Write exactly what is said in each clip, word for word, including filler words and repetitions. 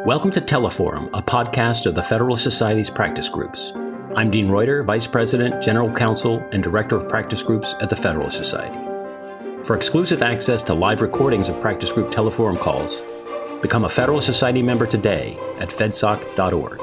Welcome to Teleforum, a podcast of the Federalist Society's practice groups. I'm Dean Reuter, Vice President, General Counsel, and Director of Practice Groups at the Federalist Society. For exclusive access to live recordings of practice group Teleforum calls, become a Federalist Society member today at fedsoc dot org.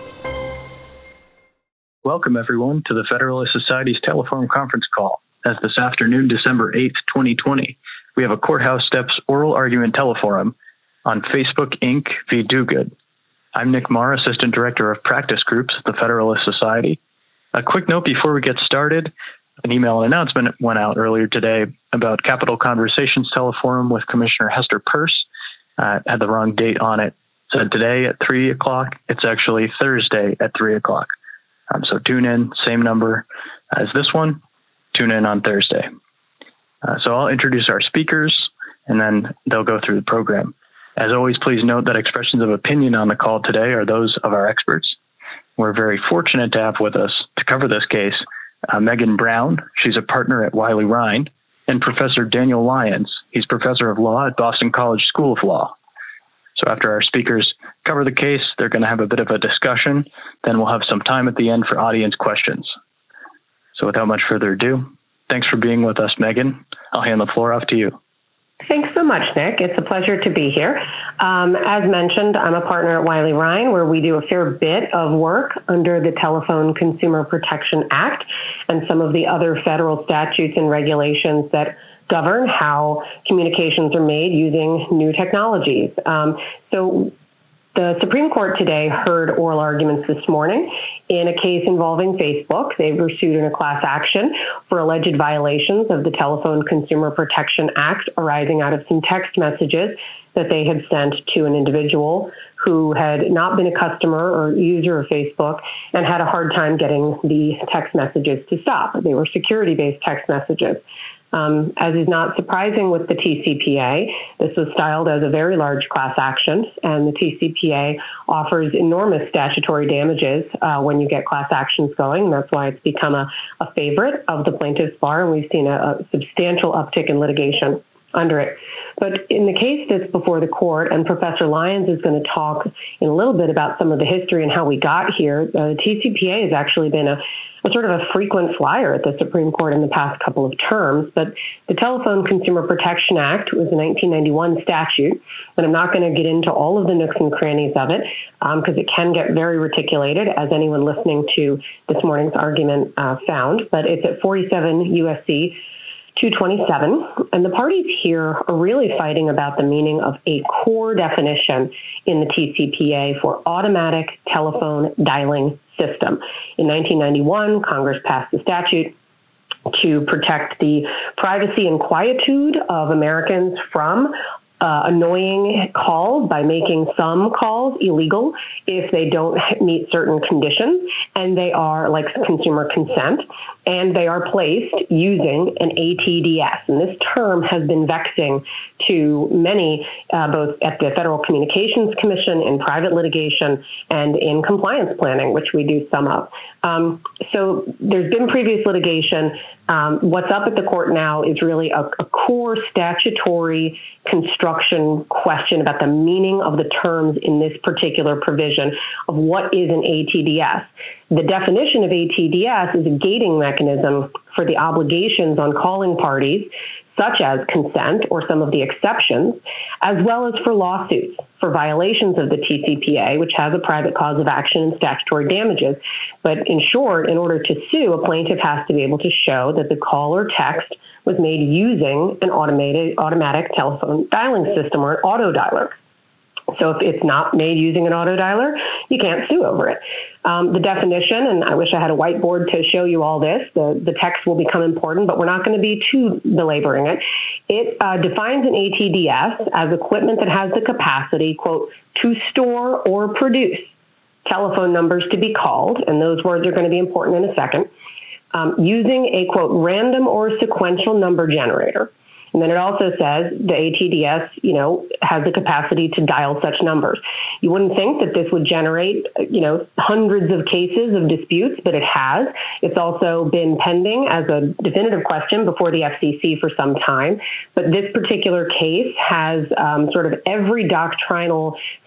Welcome, everyone, to the Federalist Society's Teleforum conference call. As this afternoon, December eighth, twenty twenty, we have a Courthouse Steps oral argument teleforum on Facebook Incorporated v. Duguid. I'm Nick Marr, Assistant Director of Practice Groups at the Federalist Society. A quick note before we get started, an email and announcement went out earlier today about Capital Conversations Teleforum with Commissioner Hester Peirce. Uh, had the wrong date on it. It said today at three o'clock. It's actually Thursday at three o'clock. Um, so tune in, same number as this one. Tune in on Thursday. Uh, so I'll introduce our speakers, and then they'll go through the program. As always, please note that expressions of opinion on the call today are those of our experts. We're very fortunate to have with us to cover this case uh, Megan Brown. She's a partner at Wiley Rein, and Professor Daniel Lyons. He's Professor of Law at Boston College School of Law. So after our speakers cover the case, they're going to have a bit of a discussion. Then we'll have some time at the end for audience questions. So without much further ado, thanks for being with us, Megan. I'll hand the floor off to you. Thanks so much, Nick. It's a pleasure to be here. Um, as mentioned, I'm a partner at Wiley Rein, where we do a fair bit of work under the Telephone Consumer Protection Act and some of the other federal statutes and regulations that govern how communications are made using new technologies. Um, so the Supreme Court today heard oral arguments this morning in a case involving Facebook. They were sued in a class action for alleged violations of the Telephone Consumer Protection Act arising out of some text messages that they had sent to an individual who had not been a customer or user of Facebook and had a hard time getting the text messages to stop. They were security-based text messages. Um, as is not surprising with the T C P A, this was styled as a very large class action, and the T C P A offers enormous statutory damages uh, when you get class actions going. That's why it's become a, a favorite of the plaintiff's bar, and we've seen a, a substantial uptick in litigation under it. But in the case that's before the court, and Professor Lyons is going to talk in a little bit about some of the history and how we got here, uh, the T C P A has actually been a a sort of a frequent flyer at the Supreme Court in the past couple of terms. But the Telephone Consumer Protection Act was a nineteen ninety-one statute, and I'm not going to get into all of the nooks and crannies of it because um, it can get very reticulated, as anyone listening to this morning's argument uh, found. But it's at forty-seven U S C two twenty-seven, and the parties here are really fighting about the meaning of a core definition in the T C P A for automatic telephone dialing system. In nineteen ninety-one, Congress passed a statute to protect the privacy and quietude of Americans from Uh, annoying calls by making some calls illegal if they don't meet certain conditions, and they are like consumer consent, and they are placed using an A T D S. And this term has been vexing to many, uh, both at the Federal Communications Commission, in private litigation, and in compliance planning, which we do some of. Um, so there's been previous litigation. Um, what's up at the court now is really a, a core statutory construction question about the meaning of the terms in this particular provision of what is an A T D S. The definition of A T D S is a gating mechanism for the obligations on calling parties, such as consent or some of the exceptions, as well as for lawsuits for violations of the T C P A, which has a private cause of action and statutory damages. But in short, in order to sue, a plaintiff has to be able to show that the call or text was made using an automated automatic telephone dialing system or an auto dialer. So if it's not made using an auto dialer, you can't sue over it. Um, the definition, and I wish I had a whiteboard to show you all this, the, the text will become important, but we're not going to be too belaboring it. It uh, defines an A T D S as equipment that has the capacity, quote, to store or produce telephone numbers to be called, and those words are going to be important in a second, um, using a, quote, random or sequential number generator. And then it also says the A T D S, you know, has the capacity to dial such numbers. You wouldn't think that this would generate, you know, hundreds of cases of disputes, but it has. It's also been pending as a definitive question before the F C C for some time. But this particular case has um, sort of every doctrinal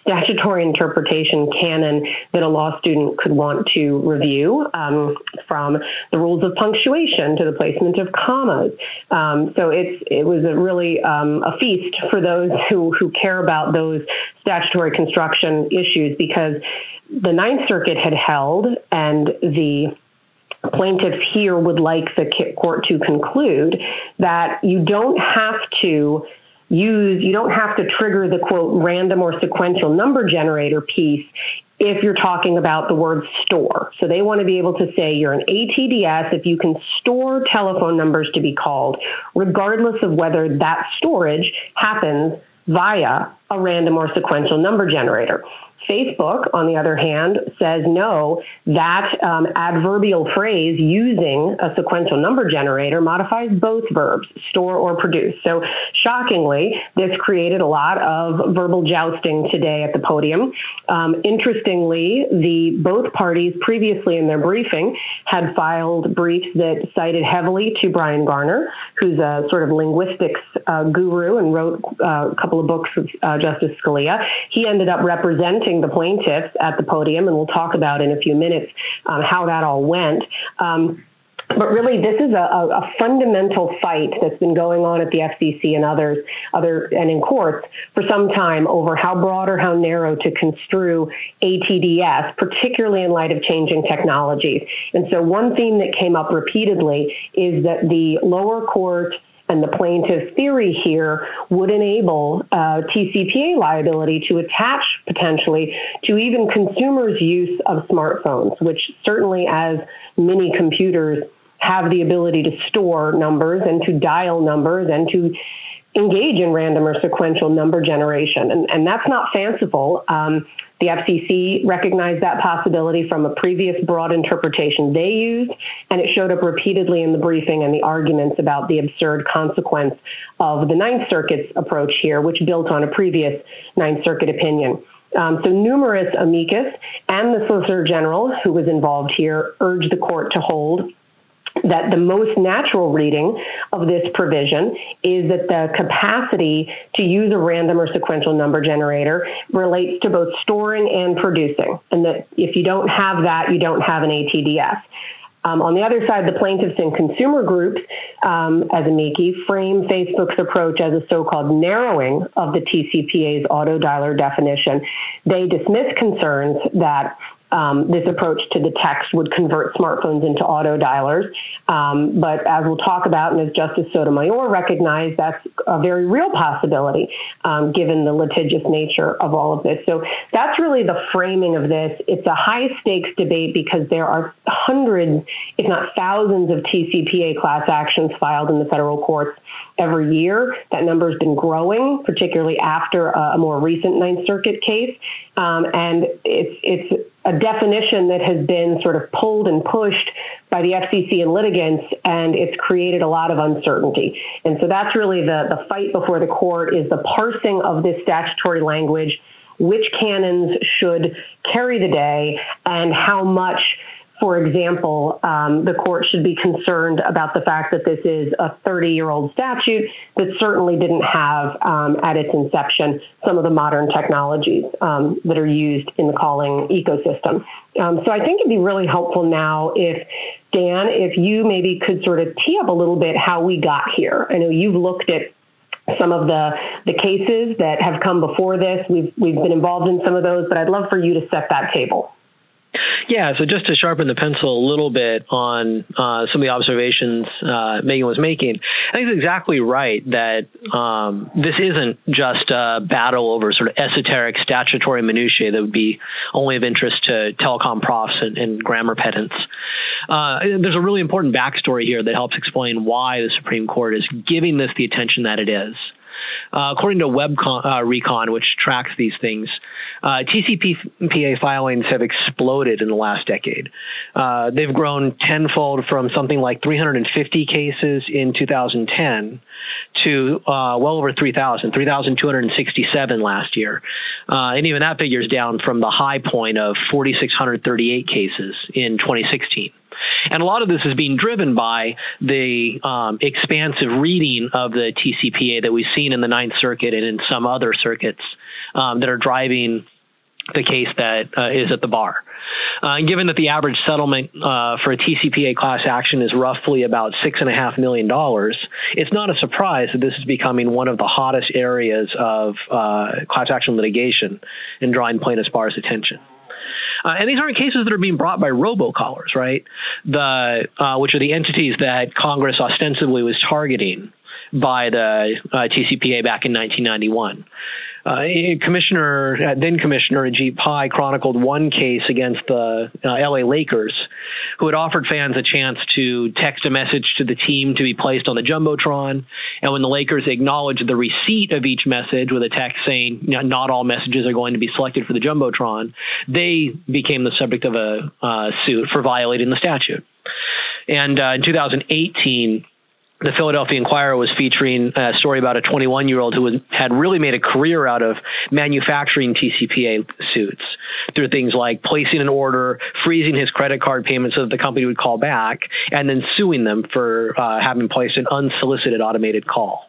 statutory interpretation canon that a law student could want to review, um, from the rules of punctuation to the placement of commas. Um, so it's it was a really um, a feast for those who, who care about those statutory construction issues, because the Ninth Circuit had held, and the plaintiffs here would like the court to conclude, that you don't have to use, you don't have to trigger the, quote, random or sequential number generator piece if you're talking about the word store. So they want to be able to say you're an A T D S if you can store telephone numbers to be called, regardless of whether that storage happens via a random or sequential number generator. Facebook, on the other hand, says no, that um, adverbial phrase using a sequential number generator modifies both verbs, store or produce. So shockingly, this created a lot of verbal jousting today at the podium. Um, interestingly, the both parties previously in their briefing had filed briefs that cited heavily to Brian Garner, who's a sort of linguistics uh, guru and wrote uh, a couple of books with uh, Justice Scalia. He ended up representing the plaintiffs at the podium, and we'll talk about in a few minutes um, how that all went. Um, but really, this is a, a fundamental fight that's been going on at the F C C and others, other and in courts for some time over how broad or how narrow to construe A T D S, particularly in light of changing technologies. And so one theme that came up repeatedly is that the lower court and the plaintiff's theory here would enable uh, T C P A liability to attach potentially to even consumers' use of smartphones, which certainly, as many computers, have the ability to store numbers and to dial numbers and to engage in random or sequential number generation. And, and that's not fanciful. Um, The F C C recognized that possibility from a previous broad interpretation they used, and it showed up repeatedly in the briefing and the arguments about the absurd consequence of the Ninth Circuit's approach here, which built on a previous Ninth Circuit opinion. Um, so numerous amicus and the Solicitor General, who was involved here, urged the court to hold that the most natural reading of this provision is that the capacity to use a random or sequential number generator relates to both storing and producing, and that if you don't have that, you don't have an A T D S. Um, on the other side, the plaintiffs and consumer groups, um, as amici, frame Facebook's approach as a so-called narrowing of the T C P A's auto dialer definition. They dismiss concerns that Um, this approach to the text would convert smartphones into auto dialers. Um, but as we'll talk about, and as Justice Sotomayor recognized, that's a very real possibility, um, given the litigious nature of all of this. So that's really the framing of this. It's a high stakes debate because there are hundreds, if not thousands, of T C P A class actions filed in the federal courts every year. That number has been growing, particularly after a, a more recent Ninth Circuit case. Um, and it's, it's a definition that has been sort of pulled and pushed by the F C C and litigants, and it's created a lot of uncertainty. And so that's really the, the fight before the court, is the parsing of this statutory language, which canons should carry the day, and how much, for example, um, the court should be concerned about the fact that this is a thirty-year-old statute that certainly didn't have, um, at its inception, some of the modern technologies um, that are used in the calling ecosystem. Um, so I think it'd be really helpful now if, Dan, if you maybe could sort of tee up a little bit how we got here. I know you've looked at some of the, the cases that have come before this. We've, we've been involved in some of those, but I'd love for you to set that table. Yeah, so just to sharpen the pencil a little bit on uh, some of the observations uh, Megan was making, I think it's exactly right that um, this isn't just a battle over sort of esoteric statutory minutiae that would be only of interest to telecom profs and, and grammar pedants. Uh, there's a really important backstory here that helps explain why the Supreme Court is giving this the attention that it is. Uh, according to WebCon, uh, Recon, which tracks these things, uh, T C P A filings have exploded in the last decade. Uh, they've grown tenfold from something like three hundred fifty cases in two thousand ten to uh, well over three thousand, three thousand two hundred sixty-seven last year. Uh, and even that figure is down from the high point of four thousand six hundred thirty-eight cases in twenty sixteen. And a lot of this is being driven by the um, expansive reading of the T C P A that we've seen in the Ninth Circuit and in some other circuits um, that are driving the case that uh, is at the bar. Uh, and given that the average settlement uh, for a T C P A class action is roughly about six and a half million dollars, it's not a surprise that this is becoming one of the hottest areas of uh, class action litigation and drawing plaintiffs' bar's attention. Uh, and these aren't cases that are being brought by robocallers, right? The uh, which are the entities that Congress ostensibly was targeting by the uh, T C P A back in nineteen ninety-one. Uh, Commissioner, uh, then Commissioner Ajit Pai chronicled one case against the uh, L A Lakers, who had offered fans a chance to text a message to the team to be placed on the Jumbotron. And when the Lakers acknowledged the receipt of each message with a text saying, you know, not all messages are going to be selected for the Jumbotron, they became the subject of a uh, suit for violating the statute. And uh, in two thousand eighteen, the Philadelphia Inquirer was featuring a story about a twenty-one-year-old who was, had really made a career out of manufacturing T C P A suits through things like placing an order, freezing his credit card payment so that the company would call back, and then suing them for uh, having placed an unsolicited automated call.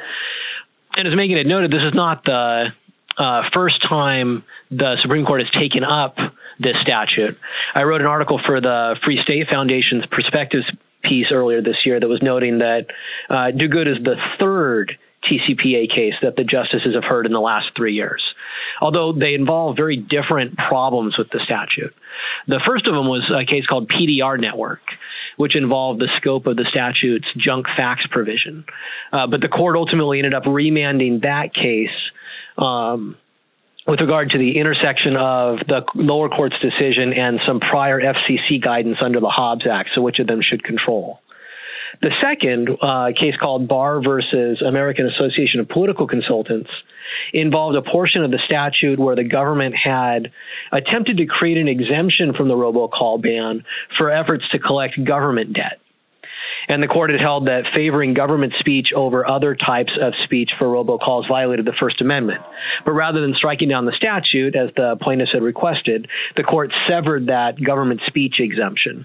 And as Megan had noted, this is not the uh, first time the Supreme Court has taken up this statute. I wrote an article for the Free State Foundation's Perspectives piece earlier this year that was noting that uh, Do Good is the third T C P A case that the justices have heard in the last three years, although they involve very different problems with the statute. The first of them was a case called P D R Network, which involved the scope of the statute's junk fax provision. Uh, but the court ultimately ended up remanding that case um, with regard to the intersection of the lower court's decision and some prior F C C guidance under the Hobbs Act, so which of them should control. The second uh, case, called Barr versus American Association of Political Consultants, involved a portion of the statute where the government had attempted to create an exemption from the robocall ban for efforts to collect government debt. And the court had held that favoring government speech over other types of speech for robocalls violated the First Amendment. But rather than striking down the statute, as the plaintiffs had requested, the court severed that government speech exemption.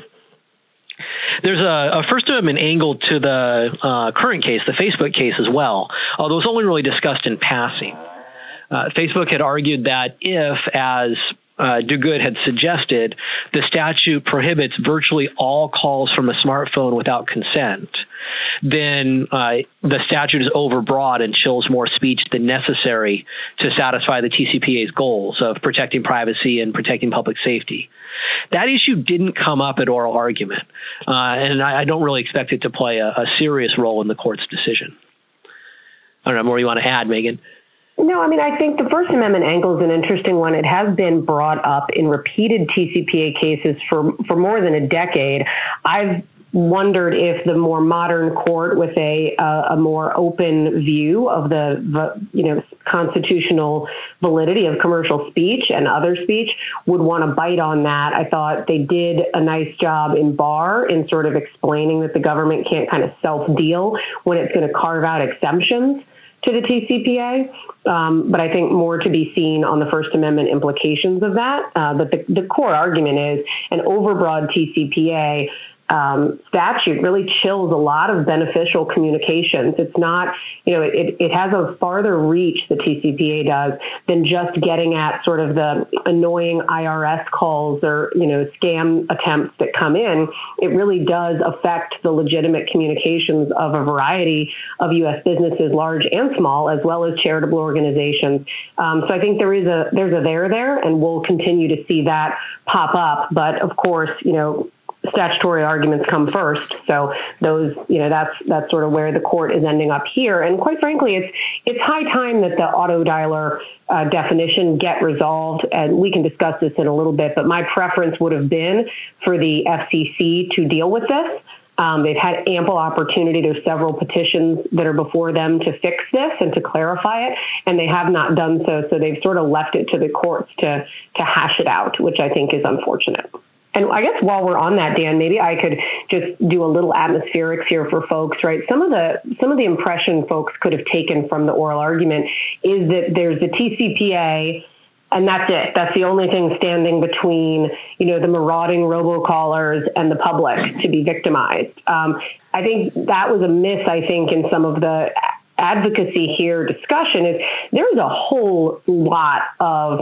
There's a, a First Amendment angle to the uh, current case, the Facebook case as well, although it's only really discussed in passing. Uh, Facebook had argued that if, as Uh, Do Good had suggested, the statute prohibits virtually all calls from a smartphone without consent, then uh, the statute is overbroad and chills more speech than necessary to satisfy the T C P A's goals of protecting privacy and protecting public safety. That issue didn't come up at oral argument, uh, and I, I don't really expect it to play a, a serious role in the court's decision. I don't know, more you want to add, Megan? No, I mean, I think the First Amendment angle is an interesting one. It has been brought up in repeated T C P A cases for, for more than a decade. I've wondered if the more modern court with a uh, a more open view of the, the you know constitutional validity of commercial speech and other speech would want to bite on that. I thought they did a nice job in Barr in sort of explaining that the government can't kind of self-deal when it's going to carve out exemptions to the T C P A, um, but I think more to be seen on the First Amendment implications of that. Uh, but the, the core argument is an overbroad T C P A um, statute really chills a lot of beneficial communications. It's not, you know, it, it has a farther reach, the T C P A does, than just getting at sort of the annoying I R S calls or, you know, scam attempts that come in. It really does affect the legitimate communications of a variety of U S businesses, large and small, as well as charitable organizations. Um, so I think there is a, there's a there there, and we'll continue to see that pop up. But of course, you know, statutory arguments come first. So those, you know, that's that's sort of where the court is ending up here. And quite frankly, it's it's high time that the auto dialer uh, definition get resolved. And we can discuss this in a little bit, but my preference would have been for the F C C to deal with this. Um, they've had ample opportunity. There's several petitions that are before them to fix this and to clarify it, and they have not done so. So they've sort of left it to the courts to to hash it out, which I think is unfortunate. And I guess while we're on that, Dan, maybe I could just do a little atmospherics here for folks, right? Some of the some of the impression folks could have taken from the oral argument is that there's the T C P A, and that's it. That's the only thing standing between, you know, the marauding robocallers and the public to be victimized. Um, I think that was a miss, I think, in some of the advocacy here discussion is there's a whole lot of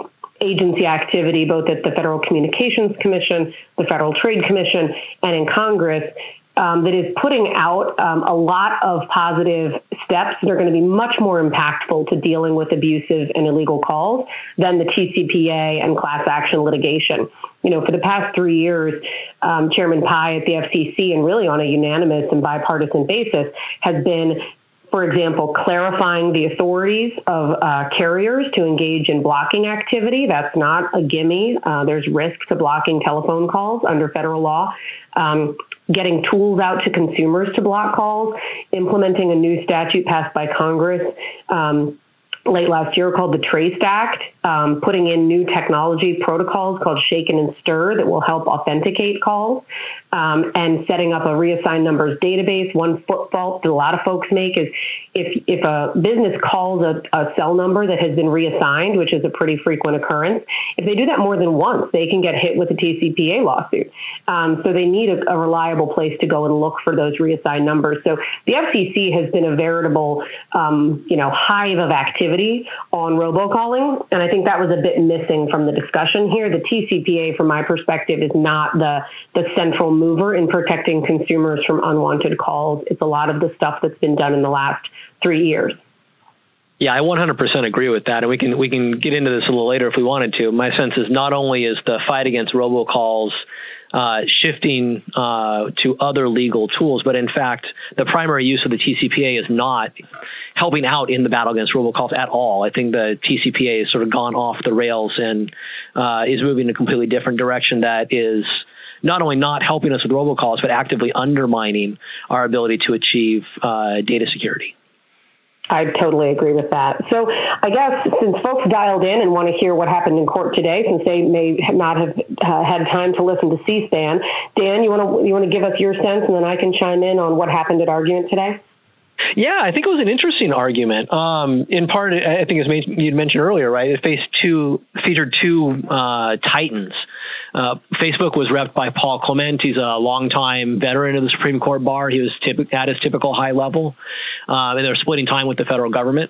agency activity, both at the Federal Communications Commission, the Federal Trade Commission, and in Congress, Um, that is putting out um, a lot of positive steps that are going to be much more impactful to dealing with abusive and illegal calls than the T C P A and class action litigation. You know, for the past three years, um, Chairman Pai at the F C C, and really on a unanimous and bipartisan basis, has been, for example, clarifying the authorities of uh, carriers to engage in blocking activity. That's not a gimme. Uh, there's risk to blocking telephone calls under federal law. Um, getting tools out to consumers to block calls, implementing a new statute passed by Congress um, late last year called the Trace Act, um, putting in new technology protocols called Shaken and Stir that will help authenticate calls, um, and setting up a reassigned numbers database. One fault that a lot of folks make is if if a business calls a, a cell number that has been reassigned, which is a pretty frequent occurrence, if they do that more than once, they can get hit with a T C P A lawsuit. Um, so they need a, a reliable place to go and look for those reassigned numbers. So the F C C has been a veritable, um, you know, hive of activity on robocalling, and I think that was a bit missing from the discussion here. The T C P A, from my perspective, is not the the central mover in protecting consumers from unwanted calls. It's a lot of the stuff that's been done in the last three years. Yeah, I one hundred percent agree with that, and we can we can get into this a little later if we wanted to. My sense is not only is the fight against robocalls uh, shifting uh, to other legal tools, but in fact, the primary use of the T C P A is not helping out in the battle against robocalls at all. I think the T C P A has sort of gone off the rails and uh, is moving in a completely different direction that is not only not helping us with robocalls, but actively undermining our ability to achieve uh, data security. I totally agree with that. So I guess since folks dialed in and want to hear what happened in court today, since they may not have uh, had time to listen to C-SPAN, Dan, you want to you want to give us your sense, and then I can chime in on what happened at argument today? Yeah, I think it was an interesting argument. Um, in part, I think as you'd mentioned earlier, right, it faced two, featured two uh, titans. Uh, Facebook was repped by Paul Clement. He's a longtime veteran of the Supreme Court bar. He was typ- at his typical high level, uh, and they're splitting time with the federal government.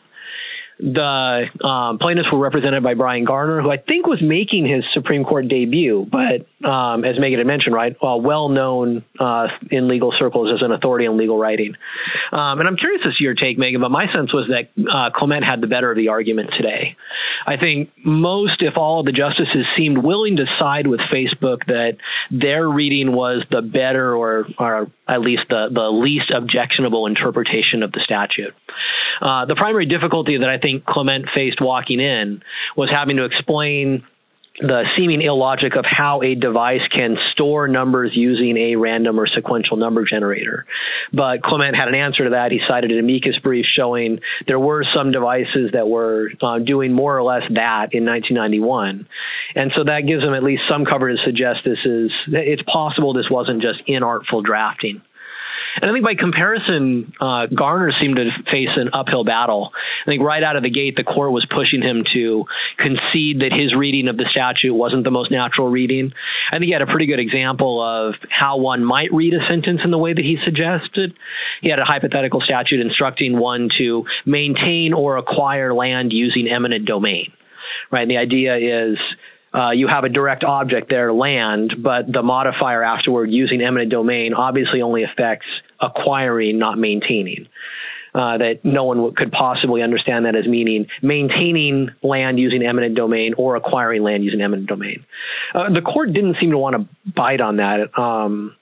The um, plaintiffs were represented by Brian Garner, who I think was making his Supreme Court debut, but um, as Megan had mentioned, right, uh, well known uh, in legal circles as an authority on legal writing. Um, and I'm curious as to your take, Megan, but my sense was that uh, Clement had the better of the argument today. I think most, if all of the justices, seemed willing to side with Facebook that their reading was the better, or, or at least the, the least objectionable interpretation of the statute. Uh, the primary difficulty that I think Clement faced walking in was having to explain the seeming illogic of how a device can store numbers using a random or sequential number generator. But Clement had an answer to that. He cited an amicus brief showing there were some devices that were uh, doing more or less that in nineteen ninety-one. And so that gives him at least some cover to suggest this is, it's possible this wasn't just inartful drafting. And I think by comparison, uh, Garner seemed to face an uphill battle. I think right out of the gate, the court was pushing him to concede that his reading of the statute wasn't the most natural reading. I think he had a pretty good example of how one might read a sentence in the way that he suggested. He had a hypothetical statute instructing one to maintain or acquire land using eminent domain, right? And the idea is, Uh, you have a direct object there, land, but the modifier afterward using eminent domain obviously only affects acquiring, not maintaining. Uh, that no one w- could possibly understand that as meaning maintaining land using eminent domain or acquiring land using eminent domain. Uh, the court didn't seem to want to bite on that. Um,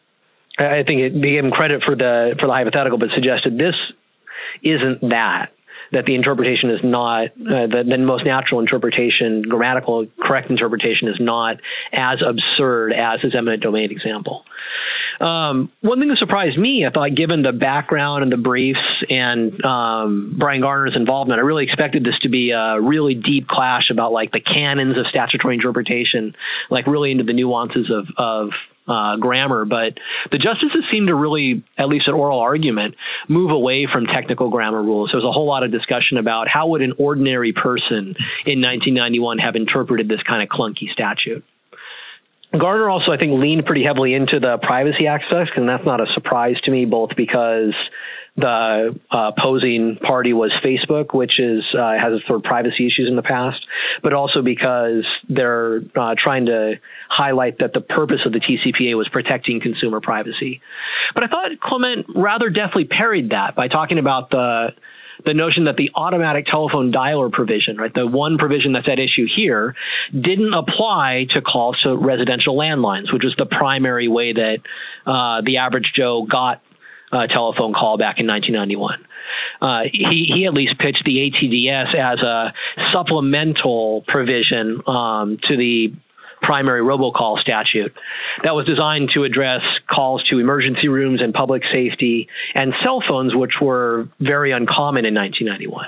I think it gave him credit for the for the hypothetical, but suggested this isn't that. That the interpretation is not, uh, the, the most natural interpretation, grammatical correct interpretation is not as absurd as his eminent domain example. Um, one thing that surprised me, I thought, given the background and the briefs and um, Brian Garner's involvement, I really expected this to be a really deep clash about like the canons of statutory interpretation, like really into the nuances of, of Uh, grammar, but the justices seem to really, at least at oral argument, move away from technical grammar rules. There's a whole lot of discussion about how would an ordinary person in nineteen ninety-one have interpreted this kind of clunky statute. Garner also, I think, leaned pretty heavily into the Privacy Act stuff, and that's not a surprise to me, both because the uh, opposing party was Facebook, which is uh, has sort of privacy issues in the past, but also because they're uh, trying to highlight that the purpose of the T C P A was protecting consumer privacy. But I thought Clement rather deftly parried that by talking about the the notion that the automatic telephone dialer provision, right, the one provision that's at issue here, didn't apply to calls to residential landlines, which was the primary way that uh, the average Joe got a telephone call back in nineteen ninety-one. Uh, he, he at least pitched the A T D S as a supplemental provision um, to the primary robocall statute that was designed to address calls to emergency rooms and public safety and cell phones, which were very uncommon in nineteen ninety-one.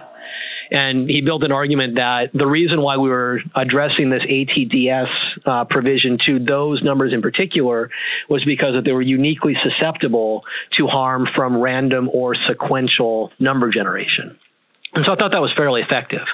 And he built an argument that the reason why we were addressing this A T D S uh, provision to those numbers in particular was because that they were uniquely susceptible to harm from random or sequential number generation. And so I thought that was fairly effective.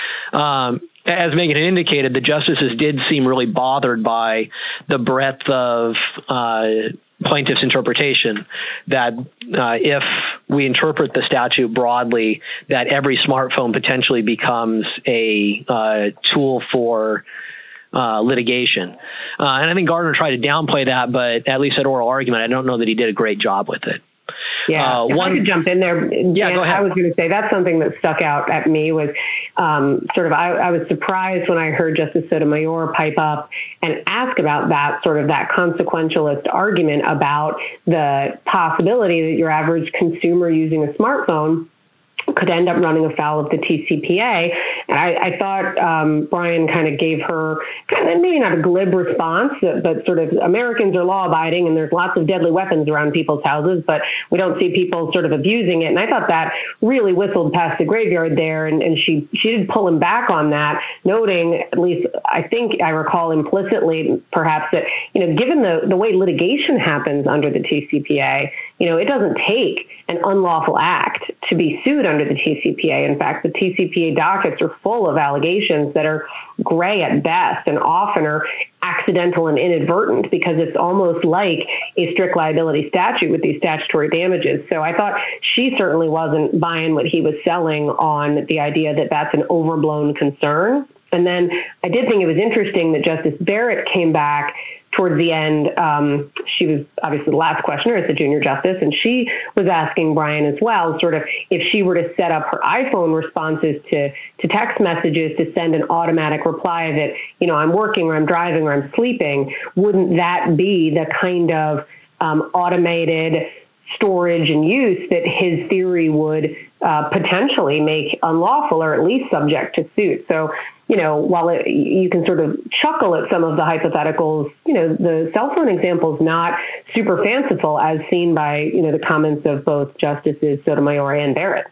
Um, as Megan had indicated, the justices did seem really bothered by the breadth of uh, plaintiff's interpretation that uh, if we interpret the statute broadly, that every smartphone potentially becomes a uh, tool for uh, litigation. Uh, and I think Gardner tried to downplay that, but at least at oral argument, I don't know that he did a great job with it. Yeah, uh, if one, I could jump in there. Yeah, Dan, go ahead. I was going to say that's something that stuck out at me was um, sort of I, I was surprised when I heard Justice Sotomayor pipe up and ask about that sort of that consequentialist argument about the possibility that your average consumer using a smartphone could end up running afoul of the T C P A. And I, I thought um, Brian kind of gave her kind of maybe not a glib response, but sort of Americans are law abiding and there's lots of deadly weapons around people's houses, but we don't see people sort of abusing it. And I thought that really whistled past the graveyard there. And, and she, she did pull him back on that, noting, at least I think I recall implicitly perhaps that, you know, given the, the way litigation happens under the T C P A, you know, it doesn't take an unlawful act to be sued under the T C P A. In fact, the T C P A dockets are full of allegations that are gray at best and often are accidental and inadvertent because it's almost like a strict liability statute with these statutory damages. So I thought she certainly wasn't buying what he was selling on the idea that that's an overblown concern. And then I did think it was interesting that Justice Barrett came back towards the end. Um, she was obviously the last questioner as the junior justice, and she was asking Brian as well, sort of if she were to set up her iPhone responses to, to text messages to send an automatic reply that, you know, I'm working or I'm driving or I'm sleeping, wouldn't that be the kind of um, automated storage and use that his theory would uh, potentially make unlawful or at least subject to suit? So, you know, while it, you can sort of chuckle at some of the hypotheticals, you know, the cell phone example is not super fanciful as seen by, you know, the comments of both Justices Sotomayor and Barrett.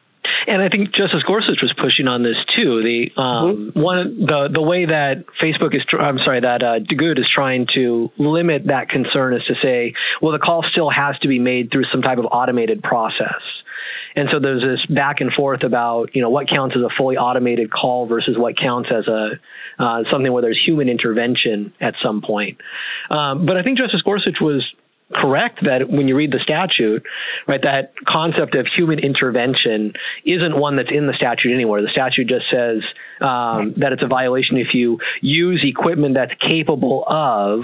And I think Justice Gorsuch was pushing on this too. The um, mm-hmm. one the the way that Facebook is, tr- I'm sorry, that uh, DeGoote is trying to limit that concern is to say, well, the call still has to be made through some type of automated process. And so there's this back and forth about, you know, what counts as a fully automated call versus what counts as a uh, something where there's human intervention at some point. Um, but I think Justice Gorsuch was correct that when you read the statute, right, that concept of human intervention isn't one that's in the statute anywhere. The statute just says um, that it's a violation if you use equipment that's capable of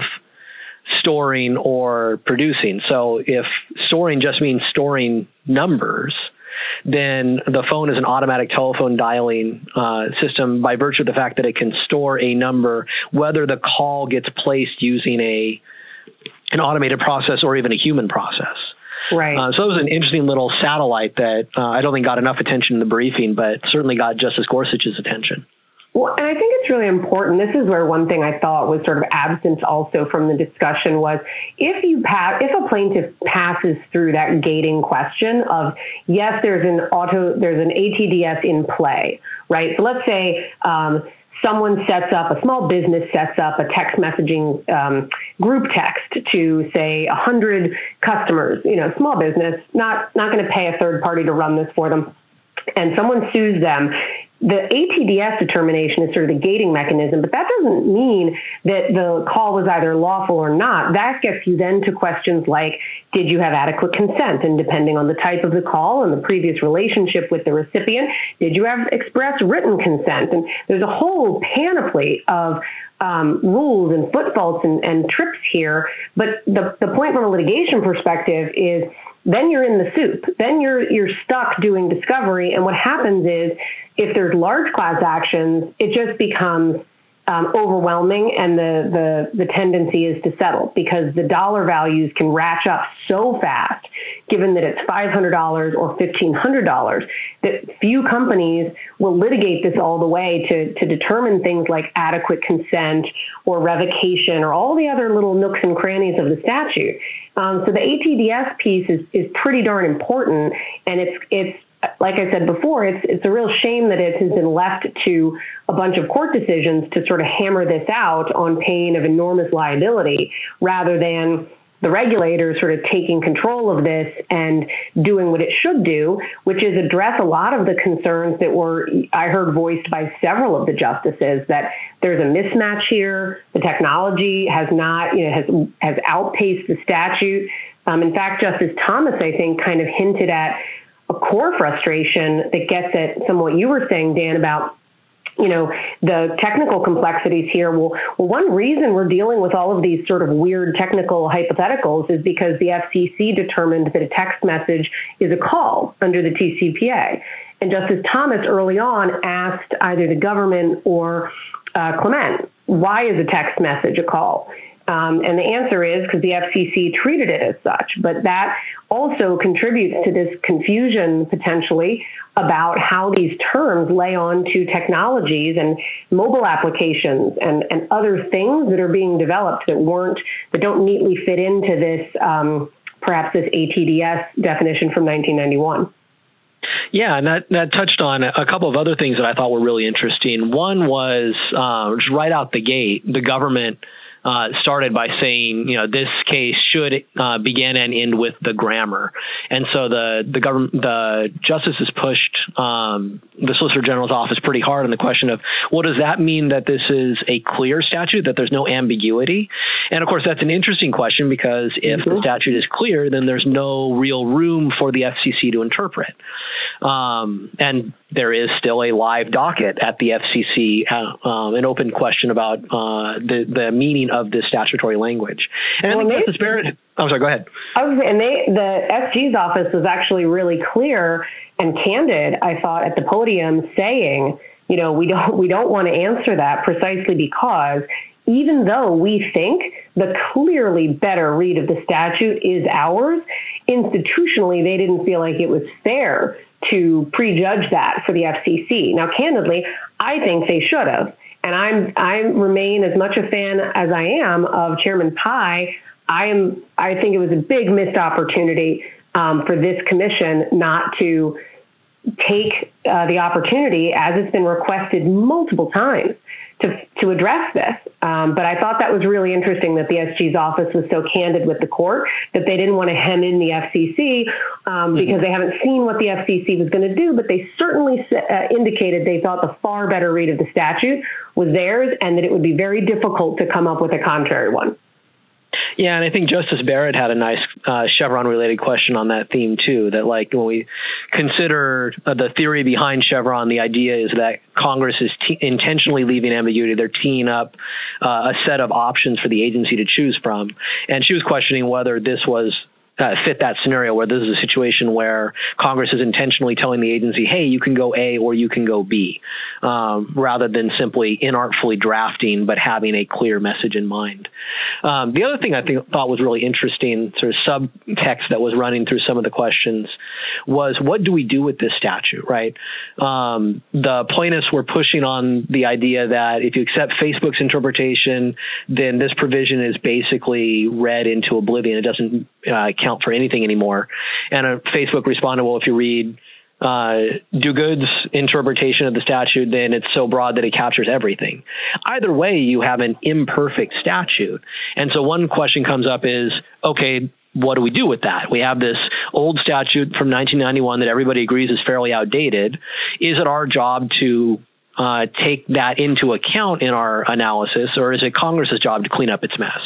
storing or producing. So if storing just means storing numbers, then the phone is an automatic telephone dialing uh, system by virtue of the fact that it can store a number, whether the call gets placed using a an automated process or even a human process. Right. Uh, so it was an interesting little satellite that uh, I don't think got enough attention in the briefing, but certainly got Justice Gorsuch's attention. Well, and I think it's really important. This is where one thing I thought was sort of absent also from the discussion was if you pass, if a plaintiff passes through that gating question of, yes, there's an auto, there's an A T D S in play, right? So let's say um, someone sets up, a small business sets up a text messaging um, group text to say one hundred customers, you know, small business, not, not going to pay a third party to run this for them. And someone sues them. the A T D S determination is sort of the gating mechanism, but that doesn't mean that the call was either lawful or not. That gets you then to questions like, did you have adequate consent? And depending on the type of the call and the previous relationship with the recipient, did you have express written consent? And there's a whole panoply of um, rules and footfaults and, and trips here. But the, the point from a litigation perspective is then you're in the soup. Then you're you're stuck doing discovery. And what happens is if there's large class actions, it just becomes um, overwhelming, and the, the the tendency is to settle because the dollar values can ratchet up so fast, given that it's five hundred dollars or fifteen hundred dollars, that few companies will litigate this all the way to, to determine things like adequate consent or revocation or all the other little nooks and crannies of the statute. Um, so the A T D S piece is, is pretty darn important, and it's it's like I said before, it's it's a real shame that it has been left to a bunch of court decisions to sort of hammer this out on pain of enormous liability, rather than the regulators sort of taking control of this and doing what it should do, which is address a lot of the concerns that were, I heard voiced by several of the justices, that there's a mismatch here. The technology has not, you know, has, has outpaced the statute. Um, in fact, Justice Thomas, I think, kind of hinted at a core frustration that gets at some of what you were saying, Dan, about you know, the technical complexities here. Well, well, one reason we're dealing with all of these sort of weird technical hypotheticals is because the F C C determined that a text message is a call under the T C P A. And Justice Thomas early on asked either the government or uh, Clement, why is a text message a call? Um, and the answer is because the F C C treated it as such. But that also contributes to this confusion potentially about how these terms lay on to technologies and mobile applications and, and other things that are being developed that weren't, that don't neatly fit into this, um, perhaps this A T D S definition from nineteen ninety-one. Yeah, and that, that touched on a couple of other things that I thought were really interesting. One was uh, just right out the gate, the government Uh, started by saying, you know, this case should uh, begin and end with the grammar. And so the the government, the justices pushed um, the Solicitor General's office pretty hard on the question of, well, does that mean that this is a clear statute, that there's no ambiguity? And of course, that's an interesting question because if mm-hmm. the statute is clear, then there's no real room for the F C C to interpret. Um, and there is still a live docket at the F C C, uh, um, an open question about uh, the, the meaning of this statutory language. And well, I think Justice Barrett, I'm sorry, go ahead. I was, and they, the S G's office was actually really clear and candid, I thought, at the podium saying, you know, we don't, we don't want to answer that precisely because even though we think the clearly better read of the statute is ours, institutionally, they didn't feel like it was fair to prejudge that for the F C C. Now, candidly, I think they should have. And I'm, I remain as much a fan as I am of Chairman Pai. I am, I think it was a big missed opportunity um, for this commission not to take uh, the opportunity, as it's been requested multiple times, to to address this. Um, but I thought that was really interesting that the S G's office was so candid with the court that they didn't want to hem in the F C C um, because they haven't seen what the F C C was going to do, but they certainly uh, indicated they thought the far better read of the statute was theirs and that it would be very difficult to come up with a contrary one. Yeah, and I think Justice Barrett had a nice uh, Chevron-related question on that theme, too, that, like, when we consider uh, the theory behind Chevron, the idea is that Congress is te- intentionally leaving ambiguity. They're teeing up uh, a set of options for the agency to choose from. And she was questioning whether this was Uh, fit that scenario where this is a situation where Congress is intentionally telling the agency, hey, you can go A or you can go B, um, rather than simply inartfully drafting but having a clear message in mind. Um, the other thing I think, thought was really interesting, sort of subtext that was running through some of the questions, was what do we do with this statute, right? Um, the plaintiffs were pushing on the idea that if you accept Facebook's interpretation, then this provision is basically read into oblivion. It doesn't uh, count for anything anymore. And uh, Facebook responded, well, if you read uh, Duguid's interpretation of the statute, then it's so broad that it captures everything. Either way, you have an imperfect statute. And so one question comes up is, okay, what do we do with that? We have this old statute from nineteen ninety-one that everybody agrees is fairly outdated. Is it our job to uh, take that into account in our analysis, or is it Congress's job to clean up its mess?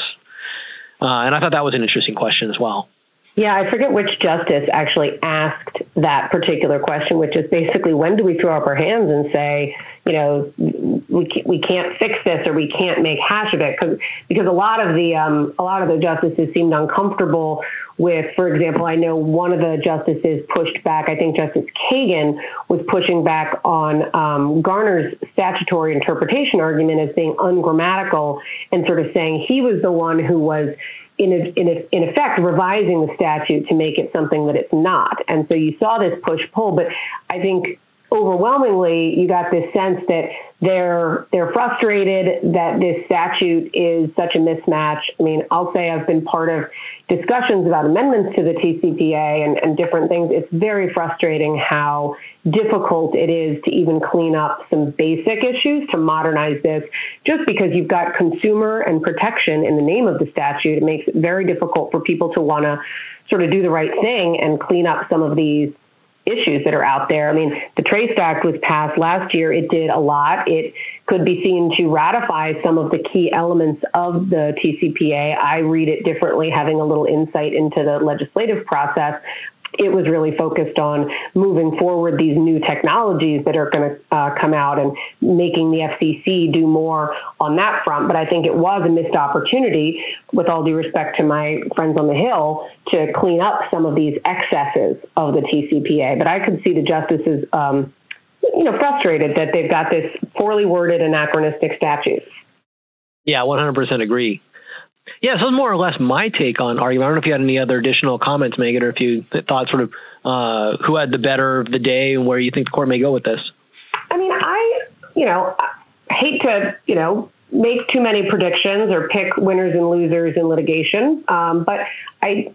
Uh, and I thought that was an interesting question as well. Yeah, I forget which justice actually asked that particular question, which is basically, when do we throw up our hands and say, you know, we we can't fix this or we can't make hash of it? Because because a lot of the um, a lot of the justices seemed uncomfortable with, for example, I know one of the justices pushed back. I think Justice Kagan was pushing back on um, Garner's statutory interpretation argument as being ungrammatical, and sort of saying he was the one who was In, a, in, a, in effect, revising the statute to make it something that it's not. And so you saw this push-pull, but I think overwhelmingly you got this sense that they're they're frustrated that this statute is such a mismatch. I mean, I'll say I've been part of discussions about amendments to the T C P A and, and different things. It's very frustrating how difficult it is to even clean up some basic issues to modernize this. Just because you've got consumer and protection in the name of the statute, it makes it very difficult for people to want to sort of do the right thing and clean up some of these issues that are out there. I mean, the TRACE Act was passed last year. It did a lot. It could be seen to ratify some of the key elements of the T C P A. I read it differently, having a little insight into the legislative process. It was really focused on moving forward these new technologies that are going to uh, come out and making the F C C do more on that front. But I think it was a missed opportunity, with all due respect to my friends on the Hill, to clean up some of these excesses of the T C P A. But I could see the justices, um, you know, frustrated that they've got this poorly worded anachronistic statute. Yeah, one hundred percent agree. Yeah, so that's more or less my take on argument. I don't know if you had any other additional comments, Megan, or if you thought sort of uh, who had the better of the day and where you think the court may go with this. I mean, I, you know, hate to, you know, make too many predictions or pick winners and losers in litigation, um, but I,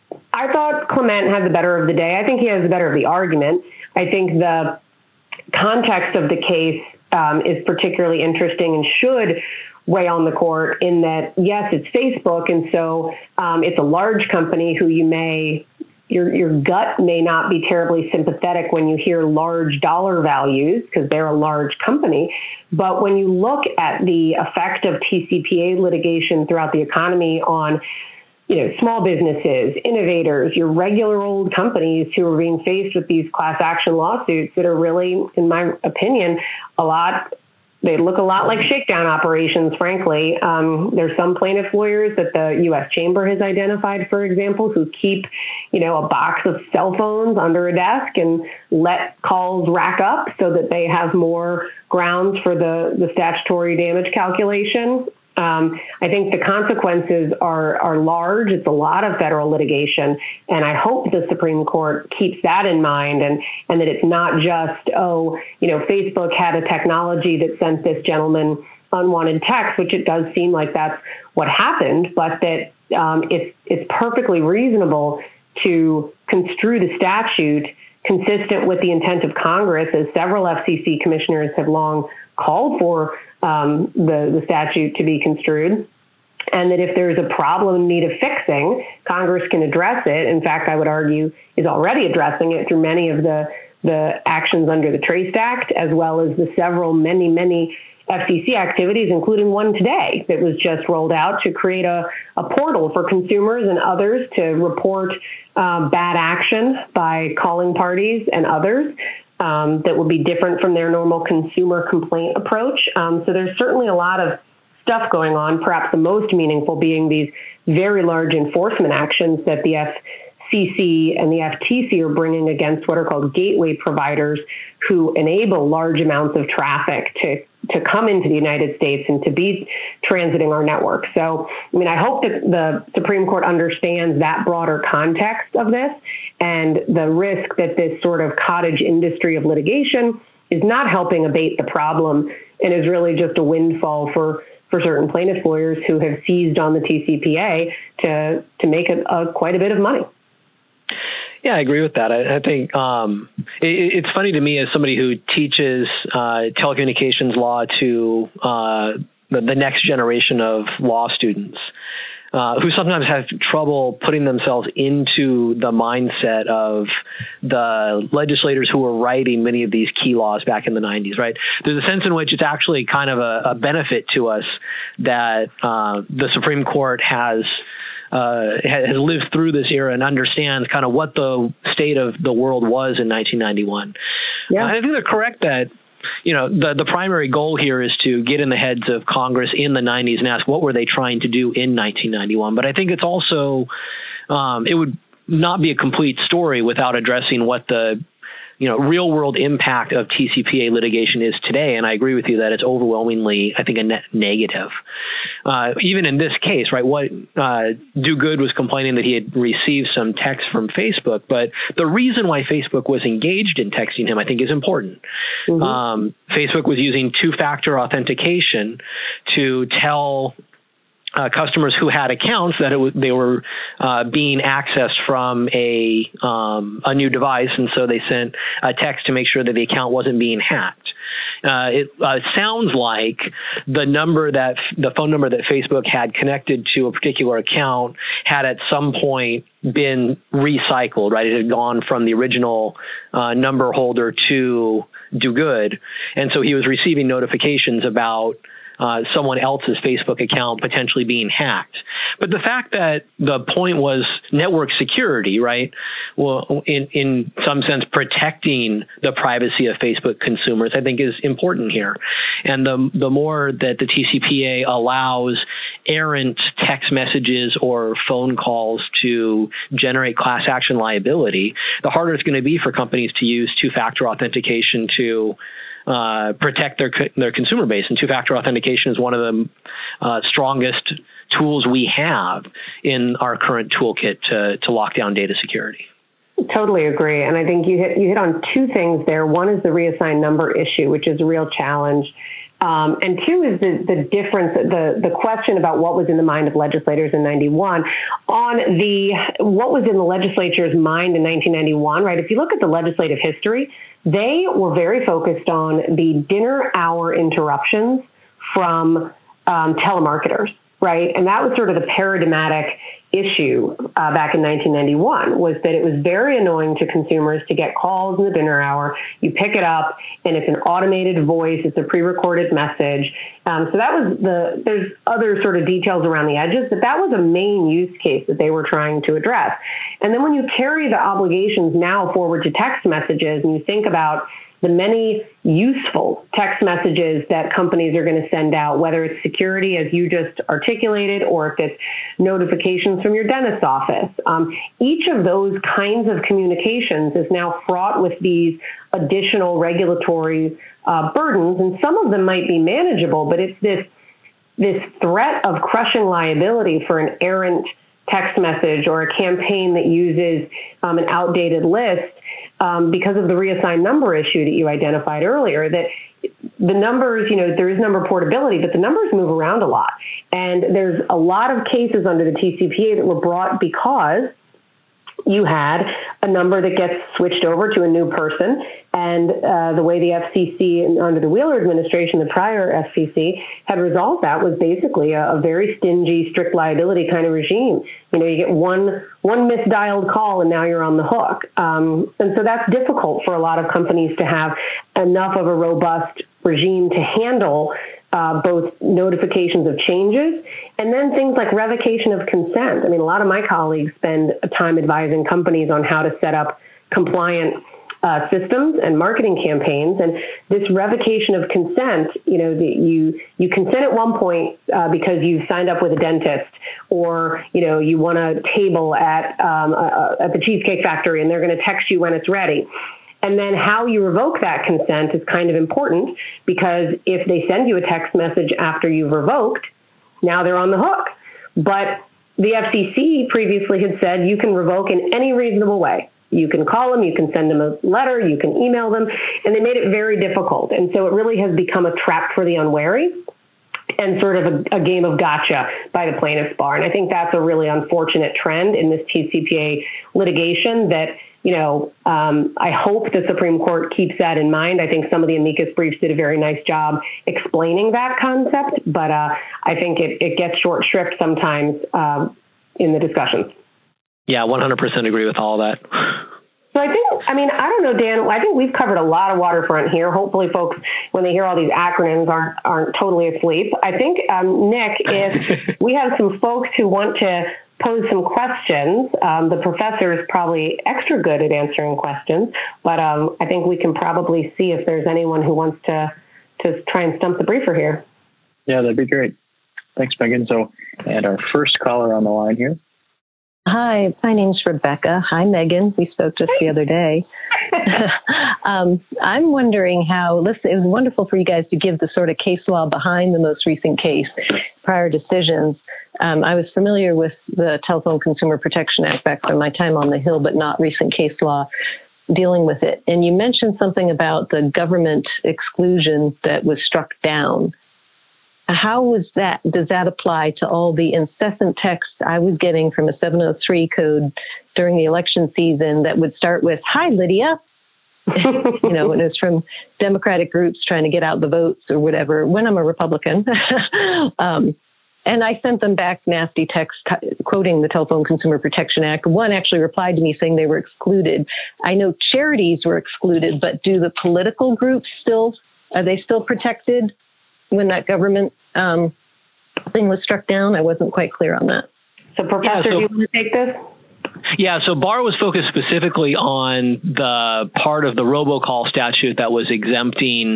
I thought Clement had the better of the day. I think he has the better of the argument. I think the context of the case um, is particularly interesting and should weigh on the court, in that, yes, it's Facebook, and so um, it's a large company who you may, your your gut may not be terribly sympathetic when you hear large dollar values, because they're a large company. But when you look at the effect of T C P A litigation throughout the economy on, you know, small businesses, innovators, your regular old companies who are being faced with these class action lawsuits that are really, in my opinion, a lot They look a lot like shakedown operations, frankly. Um, there's some plaintiff lawyers that the U S Chamber has identified, for example, who keep, you know, a box of cell phones under a desk and let calls rack up so that they have more grounds for the, the statutory damage calculation. Um, I think the consequences are, are large. It's a lot of federal litigation, and I hope the Supreme Court keeps that in mind, and, and that it's not just, oh, you know, Facebook had a technology that sent this gentleman unwanted text, which it does seem like that's what happened, but that um, it's, it's perfectly reasonable to construe the statute consistent with the intent of Congress, as several F C C commissioners have long called for um, the, the statute to be construed, and that if there's a problem in need of fixing, Congress can address it. In fact, I would argue is already addressing it through many of the, the actions under the TRACE Act, as well as the several, many, many F C C activities, including one today that was just rolled out to create a, a portal for consumers and others to report um, bad action by calling parties and others. Um, that will be different from their normal consumer complaint approach. Um, so there's certainly a lot of stuff going on, perhaps the most meaningful being these very large enforcement actions that the F C C and the F T C are bringing against what are called gateway providers, who enable large amounts of traffic to, to come into the United States and to be transiting our network. So, I mean, I hope that the Supreme Court understands that broader context of this and the risk that this sort of cottage industry of litigation is not helping abate the problem and is really just a windfall for, for certain plaintiff lawyers who have seized on the T C P A to, to make a, a, quite a bit of money. Yeah, I agree with that. I, I think um, it, it's funny to me, as somebody who teaches uh, telecommunications law to uh, the, the next generation of law students. uh, who sometimes have trouble putting themselves into the mindset of the legislators who were writing many of these key laws back in the nineties, right? There's a sense in which it's actually kind of a, a benefit to us that uh, the Supreme Court has Uh, has lived through this era and understands kind of what the state of the world was in nineteen ninety-one. Yeah. Uh, I think they're correct that, you know, the, the primary goal here is to get in the heads of Congress in the nineties and ask what were they trying to do in nineteen ninety-one. But I think it's also, um, it would not be a complete story without addressing what the you know, real world impact of T C P A litigation is today. And I agree with you that it's overwhelmingly, I think, a net negative. Uh, even in this case, right, what uh, Do Good was complaining that he had received some text from Facebook, but the reason why Facebook was engaged in texting him, I think, is important. Mm-hmm. Um, Facebook was using two-factor authentication to tell Uh, customers who had accounts that it w- they were uh, being accessed from a um, a new device, and so they sent a text to make sure that the account wasn't being hacked. Uh, it uh, sounds like the number that f- the phone number that Facebook had connected to a particular account had at some point been recycled, right? It had gone from the original uh, number holder to Do Good, and so he was receiving notifications about Uh, someone else's Facebook account potentially being hacked. But the fact that the point was network security, right? Well, in, in some sense, protecting the privacy of Facebook consumers, I think is important here. And the, the more that the T C P A allows errant text messages or phone calls to generate class action liability, the harder it's going to be for companies to use two-factor authentication to Uh, protect their their consumer base. And two-factor authentication is one of the uh, strongest tools we have in our current toolkit to, to lock down data security. Totally agree. And I think you hit, you hit on two things there. One is the reassigned number issue, which is a real challenge. Um, and two is the, the difference, the, the question about what was in the mind of legislators in ninety-one. On the what was in the legislature's mind in nineteen ninety-one, right? If you look at the legislative history, they were very focused on the dinner hour interruptions from um, telemarketers, right? And that was sort of the paradigmatic issue uh, back in nineteen ninety-one, was that it was very annoying to consumers to get calls in the dinner hour. You pick it up, and it's an automated voice. It's a pre-recorded message. Um, so that was the, there's other sort of details around the edges, but that was a main use case that they were trying to address. And then when you carry the obligations now forward to text messages, and you think about the many useful text messages that companies are going to send out, whether it's security, as you just articulated, or if it's notifications from your dentist's office. Um, each of those kinds of communications is now fraught with these additional regulatory uh, burdens, and some of them might be manageable, but it's this, this threat of crushing liability for an errant text message or a campaign that uses um, an outdated list. Um, because of the reassigned number issue that you identified earlier, that the numbers, you know, there is number portability, but the numbers move around a lot. And there's a lot of cases under the T C P A that were brought because you had a number that gets switched over to a new person. And uh, the way the F C C, under the Wheeler administration, the prior F C C, had resolved that was basically a, a very stingy, strict liability kind of regime. You know, you get one one misdialed call and now you're on the hook. Um, and so that's difficult for a lot of companies to have enough of a robust regime to handle uh, both notifications of changes and then things like revocation of consent. I mean, a lot of my colleagues spend time advising companies on how to set up compliant Uh, systems and marketing campaigns, and this revocation of consent, you know, the, you you consent at one point uh, because you signed up with a dentist, or you know you want a table at um, uh, at the Cheesecake Factory, and they're going to text you when it's ready. And then how you revoke that consent is kind of important, because if they send you a text message after you've revoked, now they're on the hook. But the F C C previously had said you can revoke in any reasonable way. You can call them, you can send them a letter, you can email them, and they made it very difficult. And so it really has become a trap for the unwary and sort of a, a game of gotcha by the plaintiff's bar. And I think that's a really unfortunate trend in this T C P A litigation, that you know, um, I hope the Supreme Court keeps that in mind. I think some of the amicus briefs did a very nice job explaining that concept, but uh, I think it, it gets short shrift sometimes um, in the discussions. Yeah, one hundred percent agree with all of that. So I think, I mean, I don't know, Dan, I think we've covered a lot of waterfront here. Hopefully folks, when they hear all these acronyms, aren't aren't totally asleep. I think, um, Nick, if we have some folks who want to pose some questions, um, the professor is probably extra good at answering questions, but um, I think we can probably see if there's anyone who wants to, to try and stump the briefer here. Yeah, that'd be great. Thanks, Megan. So, and our first caller on the line here. Hi, my name's Rebecca. Hi, Megan. We spoke just the other day. um, I'm wondering how, listen, it was wonderful for you guys to give the sort of case law behind the most recent case, prior decisions. Um, I was familiar with the Telephone Consumer Protection Act back from my time on the Hill, but not recent case law dealing with it. And you mentioned something about the government exclusion that was struck down. How was that? Does that apply to all the incessant texts I was getting from a seven oh three code during the election season that would start with, "Hi, Lydia," you know, when it was from Democratic groups trying to get out the votes or whatever, when I'm a Republican. um, and I sent them back nasty texts quoting the Telephone Consumer Protection Act. One actually replied to me saying they were excluded. I know charities were excluded, but do the political groups still, are they still protected when that government um, thing was struck down? I wasn't quite clear on that. So, Professor, yeah, so, do you want to take this? Yeah, so Barr was focused specifically on the part of the robocall statute that was exempting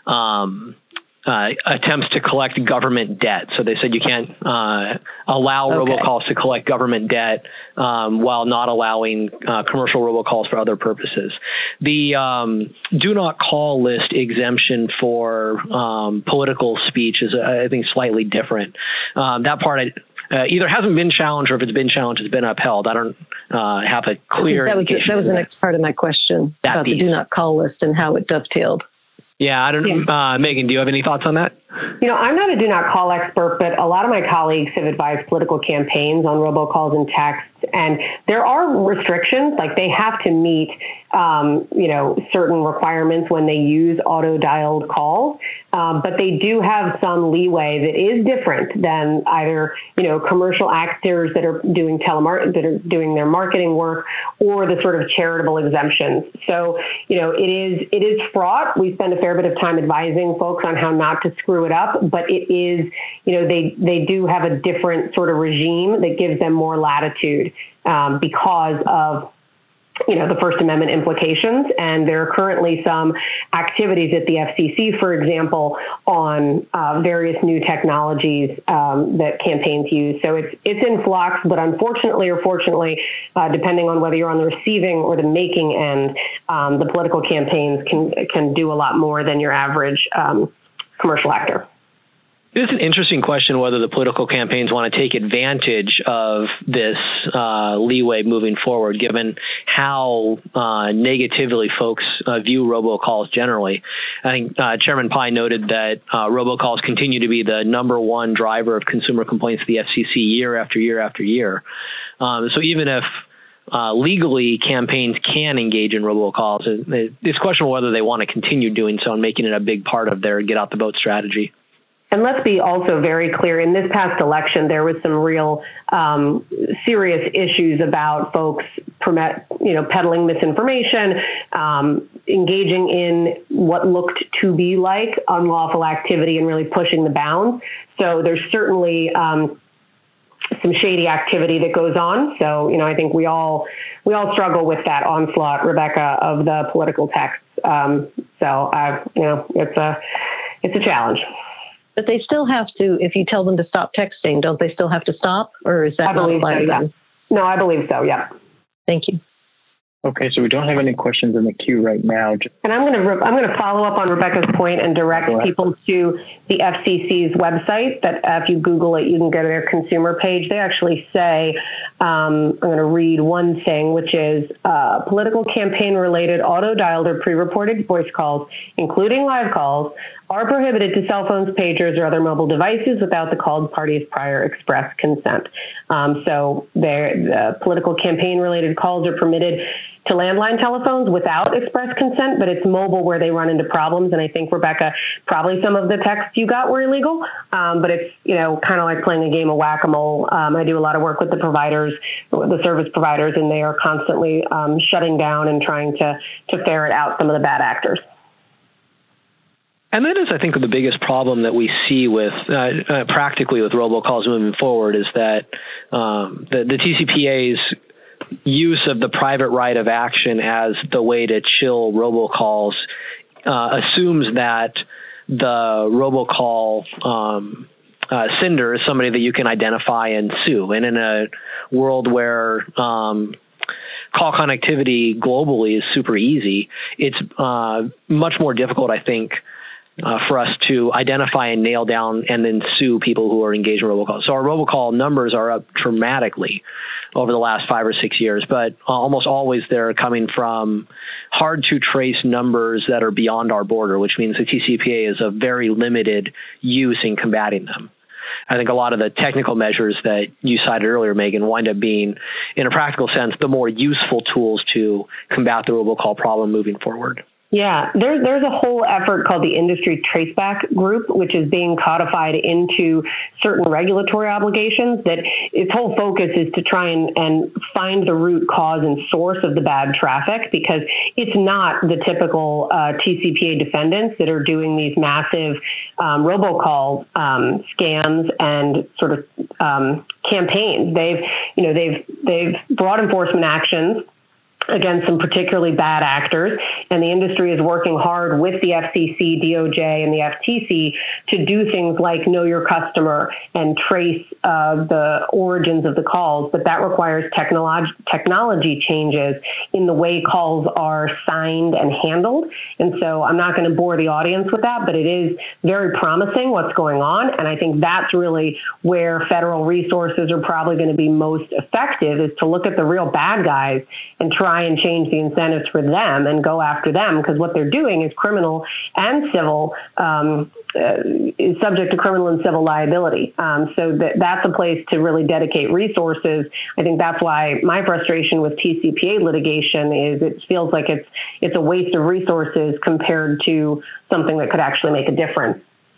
um, uh, attempts to collect government debt. So they said you can't uh, allow okay. robocalls to collect government debt um, while not allowing uh, commercial robocalls for other purposes. The um, do not call list exemption for um, political speech is, uh, I think, slightly different. Um, that part I, Uh, either hasn't been challenged, or if it's been challenged, it's been upheld. I don't uh, have a clear that was, indication. That was the next part of my question that about piece. the do not call list and how it dovetailed. Yeah, I don't know. Uh, Megan, do you have any thoughts on that? You know, I'm not a do not call expert, but a lot of my colleagues have advised political campaigns on robocalls and texts, and there are restrictions. Like they have to meet, um, you know, certain requirements when they use auto-dialed calls, um, but they do have some leeway that is different than either, you know, commercial actors that are doing telemark that are doing their marketing work, or the sort of charitable exemptions. So, you know, it is it is fraught. We spend a fair bit of time advising folks on how not to screw it up, but it is, you know, they they do have a different sort of regime that gives them more latitude um, because of, you know, the First Amendment implications. And there are currently some activities at the F C C, for example, on uh, various new technologies um, that campaigns use. So it's it's in flux, but unfortunately or fortunately, uh, depending on whether you're on the receiving or the making end, um, the political campaigns can can do a lot more than your average um, commercial actor. It's an interesting question whether the political campaigns want to take advantage of this uh, leeway moving forward, given how uh, negatively folks uh, view robocalls generally. I think uh, Chairman Pai noted that uh, robocalls continue to be the number one driver of consumer complaints to the F C C year after year after year. Um, so even if Uh, legally, campaigns can engage in robocalls, it's questionable whether they want to continue doing so and making it a big part of their get-out-the-vote strategy. And let's be also very clear, in this past election, there was some real um, serious issues about folks, you know, peddling misinformation, um, engaging in what looked to be like unlawful activity and really pushing the bounds. So there's certainly um, some shady activity that goes on. So, you know, I think we all we all struggle with that onslaught, Rebecca, of the political texts. Um, so, uh, you know, it's a it's a challenge. But they still have to, if you tell them to stop texting, don't they still have to stop? Or is that I believe not so, yeah. No, I believe so, yeah. Thank you. Okay, so we don't have any questions in the queue right now. And I'm going to I'm going to follow up on Rebecca's point and direct people to the F C C's website. That if you Google it, you can go to their consumer page. They actually say, um, I'm going to read one thing, which is uh, political campaign-related auto-dialed or pre-reported voice calls, including live calls, are prohibited to cell phones, pagers, or other mobile devices without the called party's prior express consent. Um, so the political campaign-related calls are permitted to landline telephones without express consent, but it's mobile where they run into problems. And I think, Rebecca, probably some of the texts you got were illegal, um, but it's, you know, kind of like playing a game of whack-a-mole. Um, I do a lot of work with the providers, the service providers, and they are constantly um, shutting down and trying to, to ferret out some of the bad actors. And that is, I think, the biggest problem that we see with uh, uh, practically with robocalls moving forward is that um, the, the T C P A's use of the private right of action as the way to chill robocalls uh, assumes that the robocall um, uh, sender is somebody that you can identify and sue. And in a world where um, call connectivity globally is super easy, it's uh, much more difficult, I think, Uh, for us to identify and nail down and then sue people who are engaged in robocalls. So our robocall numbers are up dramatically over the last five or six years, but almost always they're coming from hard to trace numbers that are beyond our border, which means the T C P A is a very limited use in combating them. I think a lot of the technical measures that you cited earlier, Megan, wind up being, in a practical sense, the more useful tools to combat the robocall problem moving forward. Yeah, there's there's a whole effort called the Industry Traceback Group, which is being codified into certain regulatory obligations. That its whole focus is to try and, and find the root cause and source of the bad traffic, because it's not the typical uh, T C P A defendants that are doing these massive um, robocall um, scams and sort of um, campaigns. They've you know they've they've brought enforcement actions against some particularly bad actors, and the industry is working hard with the F C C, D O J, and the F T C to do things like know your customer and trace uh, the origins of the calls, but that requires technolog- technology changes in the way calls are signed and handled. And so I'm not going to bore the audience with that, but it is very promising what's going on, and I think that's really where federal resources are probably going to be most effective, is to look at the real bad guys and try and change the incentives for them and go after them, because what they're doing is criminal and civil, um, uh, is subject to criminal and civil liability. Um, so that, that's a place to really dedicate resources. I think that's why my frustration with T C P A litigation is it feels like it's it's a waste of resources compared to something that could actually make a difference.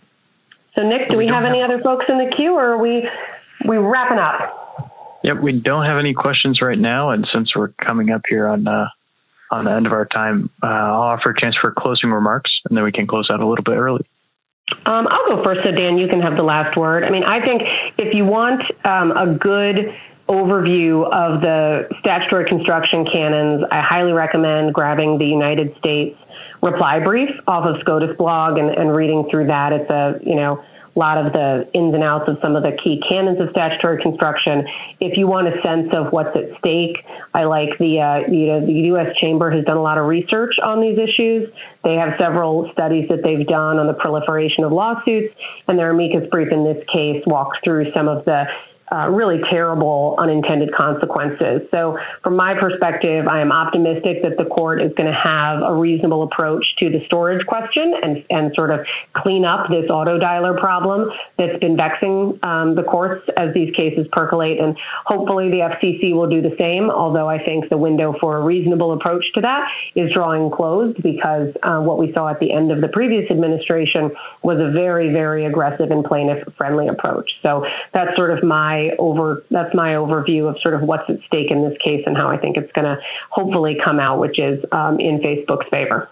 So Nick, do we, we have any have... other folks in the queue, or are we we wrapping up? Yep, we don't have any questions right now, and since we're coming up here on uh, on the end of our time, uh, I'll offer a chance for closing remarks, and then we can close out a little bit early. Um, I'll go first, so Dan, you can have the last word. I mean, I think if you want um, a good overview of the statutory construction canons, I highly recommend grabbing the United States reply brief off of SCOTUS blog and, and reading through that. It's a, you know, a lot of the ins and outs of some of the key canons of statutory construction. If you want a sense of what's at stake, I like the, uh, you know, the U S Chamber has done a lot of research on these issues. They have several studies that they've done on the proliferation of lawsuits, and their amicus brief in this case walks through some of the Uh, really terrible unintended consequences. So from my perspective, I am optimistic that the court is going to have a reasonable approach to the storage question and, and sort of clean up this auto dialer problem that's been vexing um, the courts as these cases percolate. And hopefully the F C C will do the same, although I think the window for a reasonable approach to that is drawing closed, because uh, what we saw at the end of the previous administration was a very, very aggressive and plaintiff-friendly approach. So that's sort of my over that's my overview of sort of what's at stake in this case and how I think it's going to hopefully come out, which is um, in Facebook's favor.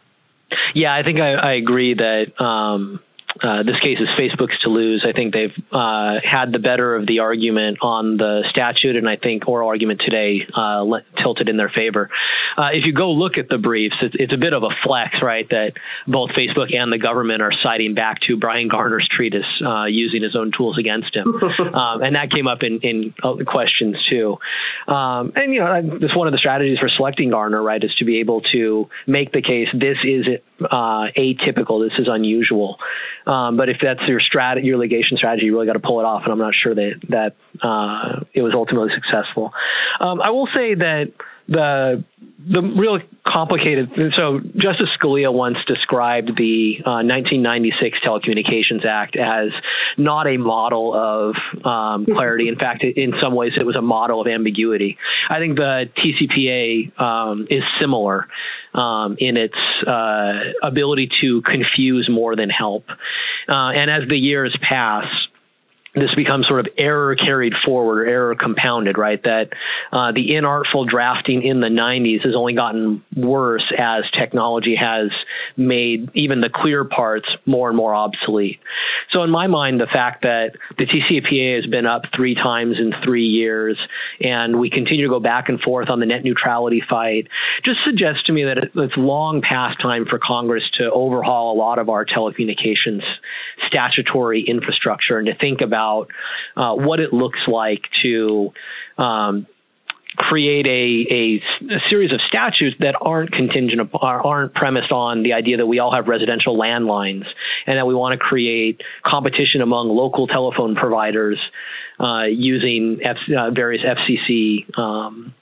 Yeah, I think I, I agree that um, uh, this case is Facebook's to lose. I think they've uh, had the better of the argument on the statute, and I think oral argument today uh, tilted in their favor. Uh, if you go look at the briefs, it's, it's a bit of a flex, right, that both Facebook and the government are citing back to Brian Garner's treatise, uh, using his own tools against him. um, and that came up in, in questions, too. Um, and, you know, that's one of the strategies for selecting Garner, right, is to be able to make the case, this is uh, atypical, this is unusual. Um, but if that's your strat- your litigation strategy, you really got to pull it off, and I'm not sure that, that uh, it was ultimately successful. Um, I will say that the the real complicated. So Justice Scalia once described the uh, nineteen ninety-six Telecommunications Act as not a model of um, clarity. In fact, in some ways, it was a model of ambiguity. I think the T C P A um, is similar um, in its uh, ability to confuse more than help. Uh, and as the years pass, this becomes sort of error carried forward, or error compounded, right? That uh, the inartful drafting in the nineties has only gotten worse as technology has made even the clear parts more and more obsolete. So in my mind, the fact that the T C P A has been up three times in three years and we continue to go back and forth on the net neutrality fight just suggests to me that it's long past time for Congress to overhaul a lot of our telecommunications statutory infrastructure and to think about Uh, what it looks like to um, create a, a, a series of statutes that aren't contingent upon, aren't premised on the idea that we all have residential landlines and that we want to create competition among local telephone providers uh, using F, uh, various F C C um,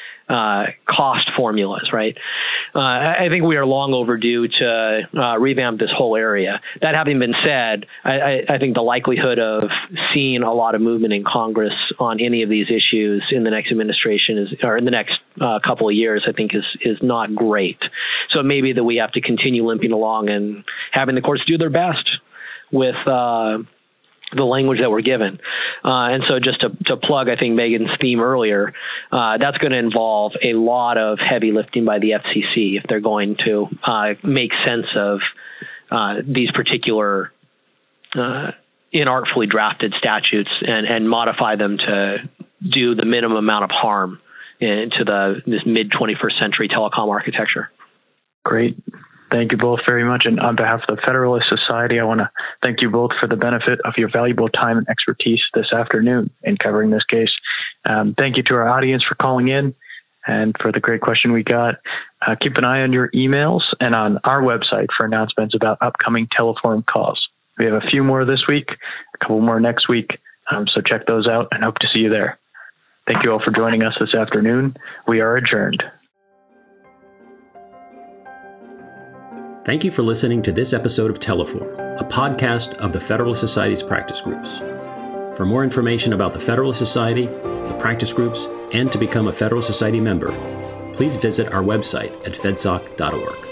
uh, cost formulas, right? Uh, I think we are long overdue to uh, revamp this whole area. That having been said, I, I, I think the likelihood of seeing a lot of movement in Congress on any of these issues in the next administration is, or in the next uh, couple of years, I think is is not great. So it may be that we have to continue limping along and having the courts do their best with uh, the language that we're given. Uh, and so just to, to plug, I think, Megan's theme earlier, uh, that's going to involve a lot of heavy lifting by the F C C if they're going to uh, make sense of uh, these particular uh, inartfully drafted statutes and, and modify them to do the minimum amount of harm into the this mid twenty-first century telecom architecture. Great. Thank you both very much. And on behalf of the Federalist Society, I want to thank you both for the benefit of your valuable time and expertise this afternoon in covering this case. Um, thank you to our audience for calling in and for the great question we got. Uh, keep an eye on your emails and on our website for announcements about upcoming Teleforum calls. We have a few more this week, a couple more next week. Um, so check those out and hope to see you there. Thank you all for joining us this afternoon. We are adjourned. Thank you for listening to this episode of Teleforum, a podcast of the Federalist Society's practice groups. For more information about the Federalist Society, the practice groups, and to become a Federalist Society member, please visit our website at fedsoc dot org.